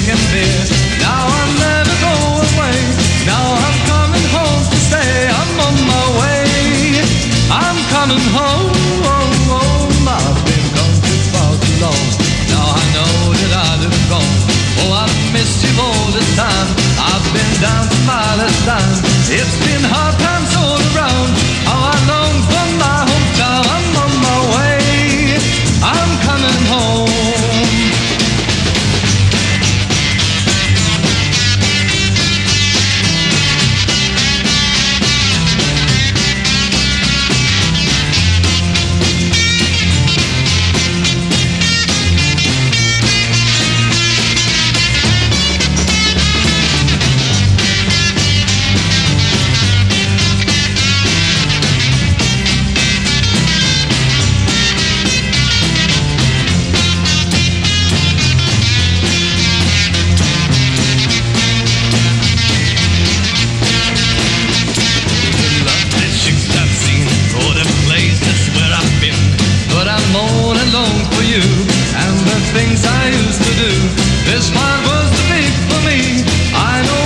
drinking beer. Now I'll never go away. Now I'm coming home to stay. I'm on my way. I'm coming home. I've been gone too far too long. Now I know that I'd have gone. Oh, I've missed you all the time. I've been down to Palestine. It's been hard times all around. How I long for my hometown. I'm on my way. I'm coming home. Things I used to do. This one was too big for me. I know